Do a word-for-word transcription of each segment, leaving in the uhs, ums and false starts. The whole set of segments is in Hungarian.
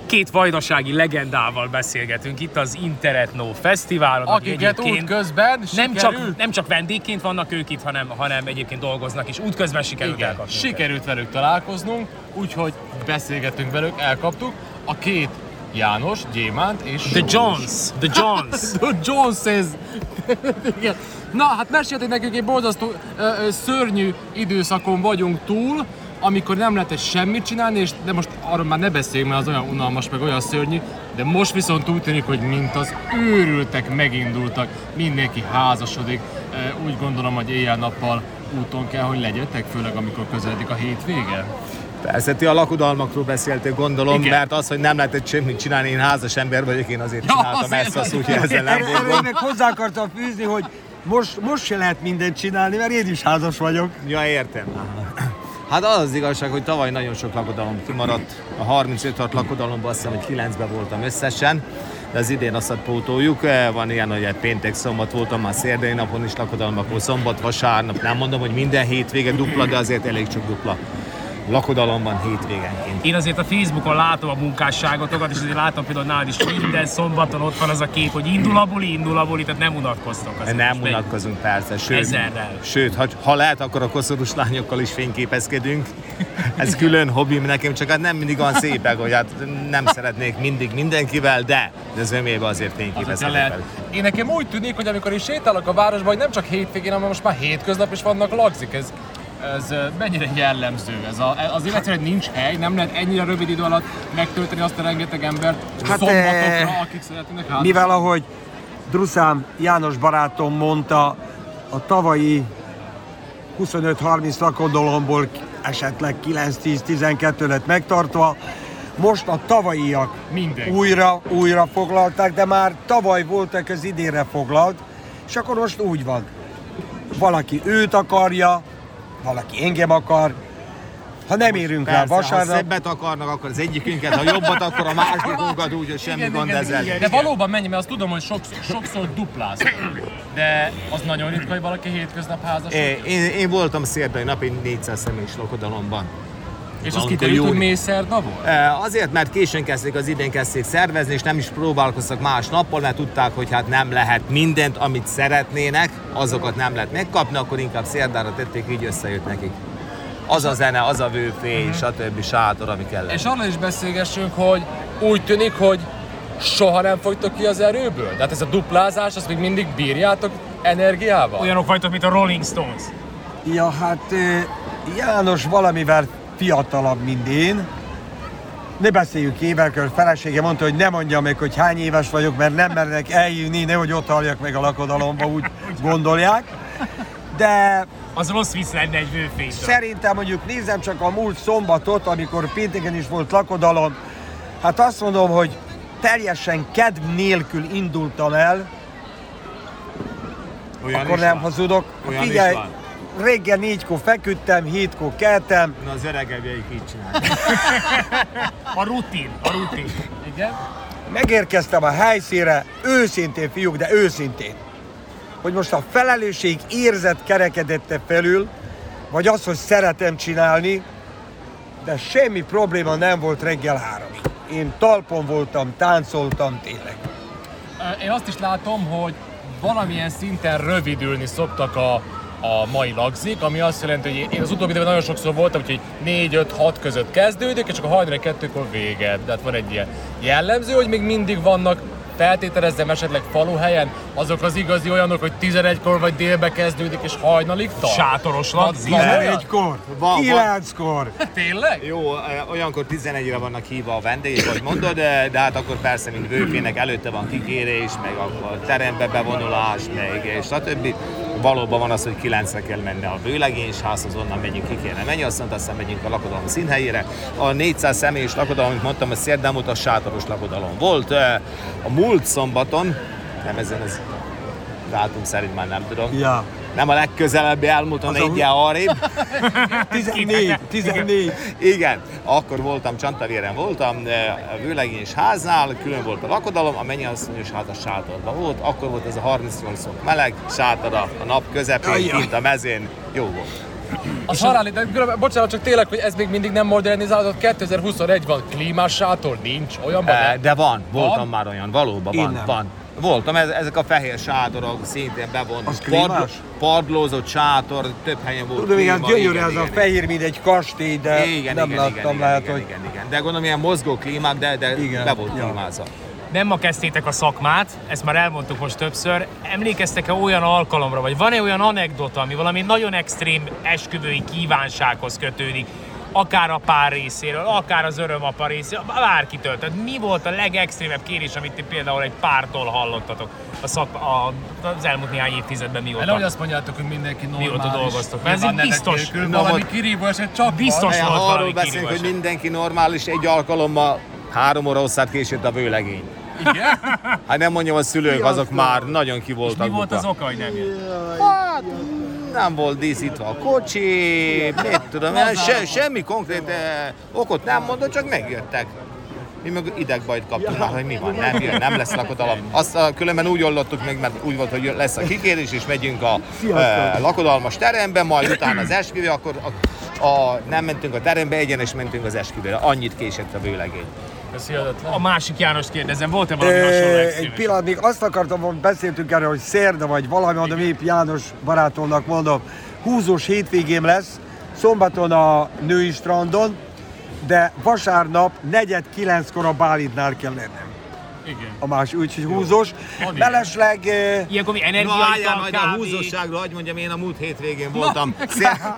Két vajdasági legendával beszélgetünk itt az Interetno Fesztiválon. Akiket útközben nem csak, nem csak vendégként vannak ők itt, hanem, hanem egyébként dolgoznak, és útközben sikerült Igen, elkapni. sikerült velük találkoznunk, úgyhogy beszélgettünk velük, elkaptuk. A két János, Gyémánt és The Jones, The Jones. The Joneses. Igen. Na, hát mesélték nekünk egy borzasztó ö, ö, szörnyű időszakon vagyunk túl, amikor nem lehetett semmit csinálni, és de most arról már ne beszéljünk, mert az olyan unalmas, meg olyan szörnyű, de most viszont úgy tűnik, hogy mint az őrültek megindultak, mindenki házasodik, úgy gondolom, hogy éjjel-nappal úton kell, hogy legyetek, főleg amikor közeledik a hétvége. Persze, ti a lakodalmakról beszéltél, gondolom, Igen. mert az, hogy nem lehetett semmit csinálni, én házas ember vagyok, én azért Ja, csináltam azért ezt, azt, úgyhogy ezzel nem Erre én voltam. meg hozzá akartam fűzni, hogy most, most se lehet mindent csinálni, mert én is házas vagyok. Ja, értem. Hát az az igazság, hogy tavaly nagyon sok lakodalom kimaradt. A harmincöt lakodalomban azt hiszem, hogy kilencben voltam összesen, de az idén azt pótoljuk. Van ilyen, hogy péntek, szombat voltam, már szerdai napon is lakodalom, akkor szombat, vasárnap. Nem mondom, hogy minden hétvége dupla, de azért elég csak dupla lakodalomban hétvégenként. Én azért a Facebookon látom a munkásságotokat, és azért látom például nálad is minden szombaton ott van az a kép, hogy indul a buli, indul a buli, tehát nem unatkoztok. Azért Nem most megy. unatkozunk persze, sőt, Ezerrel. sőt ha, ha lehet, akkor a koszorús lányokkal is fényképezkedünk. Ez külön hobbim nekem, csak hát nem mindig olyan szépek, hogy hát nem szeretnék mindig mindenkivel, de, de az ömében azért fényképezkedünk. lehet. Én nekem úgy tűnik, hogy amikor is sétálok a városban, hogy nem csak hétvégén, hanem most már hétköznap is vannak lagzik. Ez, ez mennyire jellemző? Ez a, azért egyszerűen nincs hely, nem lehet ennyire rövid idő alatt megtölteni azt a rengeteg embert Hát, szombatokra, eh, akik szeretnének hát. Mivel ahogy Druszám János barátom mondta, a tavalyi huszonöt-harminc lakodalomból esetleg kilenc-tíz-tizenkettő lett megtartva, most a tavalyiak Mindenki. újra, újra foglalták, de már tavaly voltak az idénre foglalt, és akkor most úgy van. Valaki őt akarja, valaki engem akar, ha nem érünk rá Persze, ha vasárnap, szebbet akarnak, akkor az egyikünket, ha jobbat, akkor a másikunkat, úgyhogy semmi Igen, gond igen, ezzel. igen. De valóban mennyi, mert azt tudom, hogy sokszor, sokszor dupláz. De az nagyon ritka, hogy valaki hétköznap házas. Én, én, én voltam szerdai nap egy négyszáz személyes lakodalomban. És az Valamikor kiderült, hogy júni- mély szerda volt? Eh, Azért, mert későn kezdték az idén kezdték szervezni, és nem is próbálkoztak más nappal, mert tudták, hogy hát nem lehet mindent, amit szeretnének, azokat nem lehet megkapni, akkor inkább szerdára tették, így összejött nekik. Az a zene, az a vőfény, stb. Sátor, ami kellett. És arról is beszélgessünk, hogy úgy tűnik, hogy soha nem fogytok ki az erőből? Tehát ez a duplázás, azt még mindig bírjátok energiával? Olyanok vagytok, mint a Rolling Stones. ja hát eh, János valamivel fiatalabb, mint én. Ne beszéljük évekről, felesége mondta, hogy ne mondjam meg, hogy hány éves vagyok, mert nem mernek eljönni, nehogy ott halljak meg a lakodalomba, úgy gondolják. De Az rossz vicc lenne egy vőfénytől. szerintem mondjuk nézem csak a múlt szombatot, amikor pénteken is volt lakodalom, hát azt mondom, hogy teljesen kedv nélkül indultam el, Olyan akkor is nem van. hazudok. Olyan Figyelj, is van. reggel négykor feküdtem, hétkor keltem, Na, az öregebbjeik így csinálják. A rutin, a rutin. Igen? megérkeztem a helyszínre, őszintén fiúk, de őszintén, hogy most a felelősség érzet kerekedette felül, vagy az, hogy szeretem csinálni, de semmi probléma nem volt reggel háromig. Én talpon voltam, táncoltam tényleg. Én azt is látom, hogy valamilyen szinten rövidülni szoktak a, a mai lagzik, ami azt jelenti, hogy én az utóbbi időben nagyon sokszor voltam, hogy négy-öt-hat között kezdődik, és csak a hajnali kettőkor véged. Tehát van egy ilyen jellemző, hogy még mindig vannak, feltételezzem esetleg faluhelyen, azok az igazi olyanok, hogy tizenegykor vagy délbe kezdődik, és hajnalig tart. Sátoros lagzik. Van olyan? tizenegykor, van. kilenckor. Tényleg? Jó, eh, olyankor tizenegyre vannak hívva a vendégek, ahogy mondod, de, de hát akkor persze, mint vőfének előtte van kikérés, meg a terembe bevonulás, meg és stb. Valóban van az, hogy kilencre kell menni a vőlegénysházhoz, onnan megyünk ki kéne menni, aztán aztán megyünk a lakodalom színhelyére. A négyszáz személyes lakodalom, amit mondtam, a szerdán óta sátoros lakodalom volt. Eh, A múlt szombaton, nem ezen az dátum szerint már nem tudom, Ja. nem a legközelebbi elmúlt, hanem Az a- egyel arrébb. tizennégy, tizennégy. Igen, akkor voltam, Csantavéren voltam, a vőlegényes háznál, külön volt a lakodalom, a mennyasszonyos ház a sátorban volt, akkor volt ez a harmincnyolc fok meleg, sátor a nap közepén, Ajjaj. kint a mezén, jó volt. Az haláli, de bocsánat, csak tényleg, hogy ez még mindig nem modernizálódott, kétezer-huszonegy van, klímás sátor nincs, olyanban E, nem? de van, voltam Van? már olyan, valóban Én van, nem. van. Voltam, ez, ezek a fehér sátorok szintén bevont. Az klímás? Padlózott sátor, több helyen volt. Tudom, igen, klíma, gyönyörű igen, ez a igen, fehér, mint egy kastély, de igen, nem igen, láttam, igen, lehet, igen, hogy... igen, igen. De gondolom ilyen mozgó klímák, de, de Igen, be volt ja. klímázva. Nem ma kezdtétek a szakmát, ezt már elmondtuk most többször. Emlékeztek-e olyan alkalomra, vagy van-e olyan anekdota, ami valami nagyon extrém esküvői kívánsághoz kötődik? Akár a pár részéről, akár az örömapa részéről, bárkitől. Tehát mi volt a legextrémebb kérés, amit ti például egy pártól hallottatok a szak, a, az elmúlt néhány évtizedben mióta? Nehogy azt mondjátok, hogy mindenki normális. Mióta dolgoztok? Mert ez nyilván így biztos. nevek nélkül, Na, valami most- kirívó eset csak Biztos. van. Most volt Ha arról valami beszélünk, kirívó hogy eset. mindenki normális, egy alkalommal három óra hosszát késett a vőlegény. Igen? Hát nem mondjam, a szülők azok már nagyon ki És voltak. mi volt bukva. az oka, hogy nem jött? Hát, nem volt díszítve a kocsi, mit tudom, én, se, semmi konkrét eh, okot nem mondott, csak megjöttek. Mi meg idegbajt kaptunk már, hogy mi van, nem jön, nem lesz lakodalom. Azt a, különben úgy ollottuk meg, mert úgy volt, hogy lesz a kikérés, és megyünk a eh, lakodalmas terembe, majd utána az esküvő, akkor a, a, nem mentünk a terembe, egyenes mentünk az esküvőre. Annyit késett a vőlegény. Ez hihetetlen. A másik Jánost kérdezem, volt-e valami Ö, hasonló Egy extrém? pillanat, még azt akartam, hogy beszéltünk erről, hogy szerda vagy valami, mondom, épp János barátomnak mondom, húzós hétvégém lesz, szombaton a női strandon, de vasárnap negyed kilenckor a Bálintnál kell lennem. Igen. A más, úgyhogy húzós. Van Mellesleg eh, Ilyenkor mi No, álljál energiaital, majd a kávé? húzóságról, hogy mondjam, én a múlt hétvégén voltam. Szé-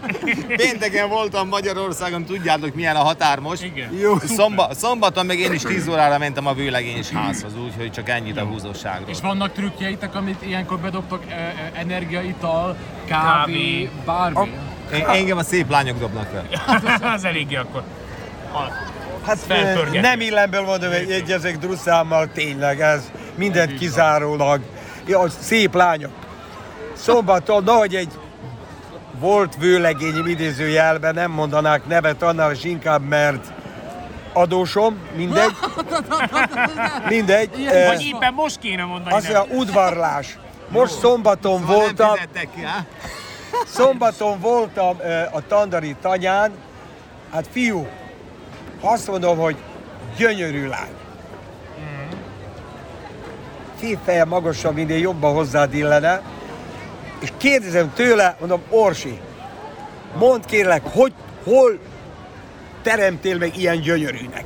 Pénteken voltam Magyarországon, tudjátok milyen a határ most. Igen. jó. Szomba, szombaton meg én is tíz órára mentem a vőlegényes házhoz, úgyhogy csak ennyit a húzóságról. És vannak trükkjeitek, amit ilyenkor bedobtok, e, e, energiaital, kávé, Kávé. bármi? Én, engem a szép lányok dobnak fel. Az eléggé akkor. A, Hát felpörgető. nem illemből mondom, hogy egyezek drusszámmal, tényleg ez mindent kizárólag. Ja, szép lányok. Szombaton, hogy egy volt vőlegényi idézőjelben, nem mondanák nevet annál is inkább, mert adósom, mindegy. Mindegy. eh, vagy éppen most kéne mondani. Azt nem. mondja, udvarlás. Most szombaton Szóval voltam, nem fizettek ki, á? szombaton voltam ö, a Tandari tanyán, hát fiú, azt mondom, hogy gyönyörű lány. Két feje magasabb, minél jobban hozzád illene, és kérdezem tőle, mondom, Orsi, mondd kérlek, hogy, hol teremtél meg ilyen gyönyörűnek?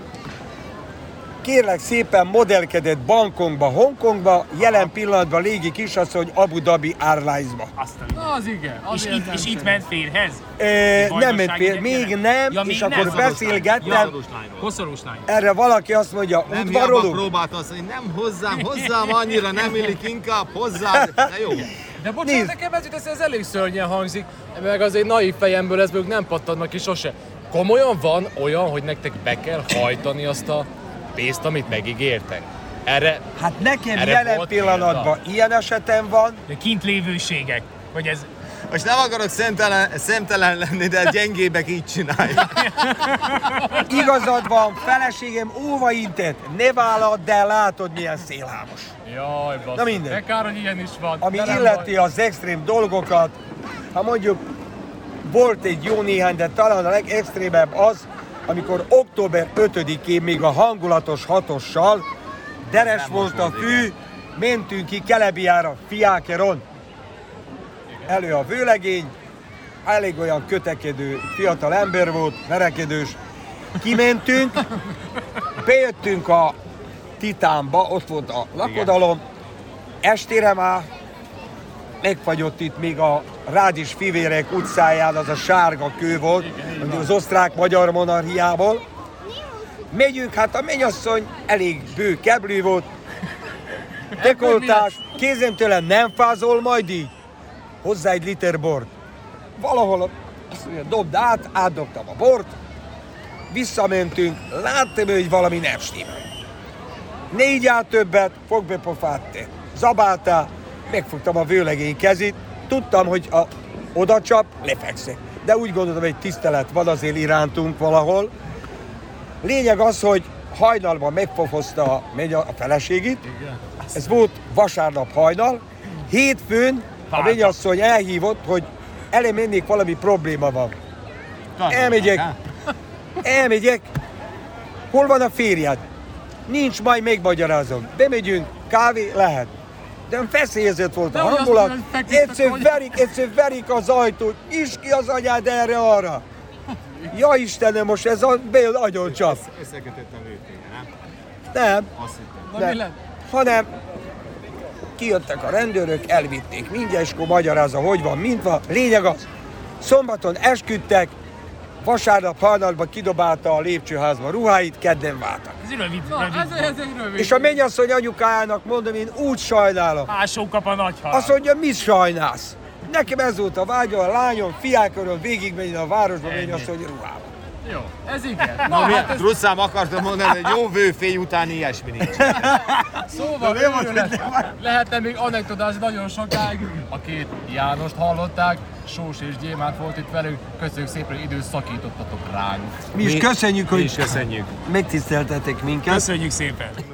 Kérlek szépen modellkedett Bangkokba, Hongkongba, jelen pillanatban légi kisasszony Abu Dhabi Airlines-ba. Azt a Na, az igen. és azért itt, nem és itt sem. ment férhez? E, nem ment Bajnoksági fél, még gyerek? nem, Ja, és még akkor nem. beszélgettem, Koszorús lány. erre valaki azt mondja, Nem hiába udvarolunk. próbált azt mondani, nem hozzám, hozzám annyira nem illik, inkább hozzám. De jó. De bocsánat, Nézd. nekem ez, jut eszembe, ez elég szörnyen hangzik, meg azért naív fejemből ez még nem pattannak ki sose. Komolyan van olyan, hogy nektek be kell hajtani azt a pénzt, amit megígértek? Erre Hát nekem Erre jelen volt pillanatban ilyen esetem van, De kint lévőségek. Hogy ez... Most nem akarok szemtelen, szemtelen lenni, de gyengébek így csinálják. igazad van, feleségem óva intett, ne vállald el, látod milyen szélhámos. Jaj, basszus. Na mindegy. De kár, hogy ilyen is van. Ami De nem illeti baj. az extrém dolgokat, ha mondjuk volt egy jó néhány, de talán a legextrémebb az, amikor október ötödikén még a hangulatos hatossal deres Nem volt most a volt, fű, mentünk ki Kelebiára, Fiákeron. Elő a vőlegény, elég olyan kötekedő fiatal ember volt, verekedős. Kimentünk, bejöttünk a Titánba, ott volt a lakodalom, estére már megfagyott itt még a Rádis Fivérek utcáján, az a sárga kő volt, mondjuk az osztrák-magyar monarchiából. Megyünk, hát a mennyasszony elég bő keblű volt, dekoltás, kézem tőle, nem fázol majd így? Hozzá egy liter bort. Valahol azt mondja, dobd át, átdobtam a bort, visszamentünk, láttam, hogy valami nem stimmel. Négy át többet, fog be pofát te. Zabáltál, megfogtam a vőlegény kezét, tudtam, hogy a, oda csap, lefekszek. De úgy gondoltam, hogy tisztelet van azért irántunk valahol. Lényeg az, hogy hajnalban megfofozta a, megy a, a feleségét. Ez volt vasárnap hajnal. Hétfőn a mennyasszony elhívott, hogy elmennék, valami probléma van. Elmegyek, elmegyek, hol van a férjed? Nincs, majd megmagyarázom. Bemegyünk, kávé, lehet. De feszélyezett volt a De hangulat. azt feküdtek, Egyszer hogy- verik, egyszer verik az ajtót. Nyisd ki az anyád erre-arra. Ja Istenem, most ez a bél agyon csap. Összekötöttem őt, nem? Nem, Azt hittem. Na, nem. mi lett? Hanem kijöttek a rendőrök, elvitték mindjárt, és akkor magyarázza, hogy van, mint van. Lényeg az, szombaton esküdtek, vasárnap hajnalban kidobálta a lépcsőházba ruháit, kedden váltak. Ez egy rövid, Na, ez, rövid. ez egy rövid. És a mennyasszony anyukájának mondom, én úgy sajnálom. Ásó kap a nagy hal. Azt mondja, mit sajnálsz? Nekem ez volt a vágya, a lányom, fiákörön végigmegy a városba, menj azt, hogy ruhába. Jó, ez igen. Na, hát ez Trusszám, akartam mondani, hogy jó vőfény után ilyesmi nincs. szóval őrület. Lehetne még anekdotázni nagyon sokáig. A két Jánost hallották, Sós és Gyémánt volt itt velünk. Köszönjük szépen, hogy időt szakítottatok ránk. Mi is köszönjük, Mi hogy is köszönjük. megtiszteltetek minket. Köszönjük szépen.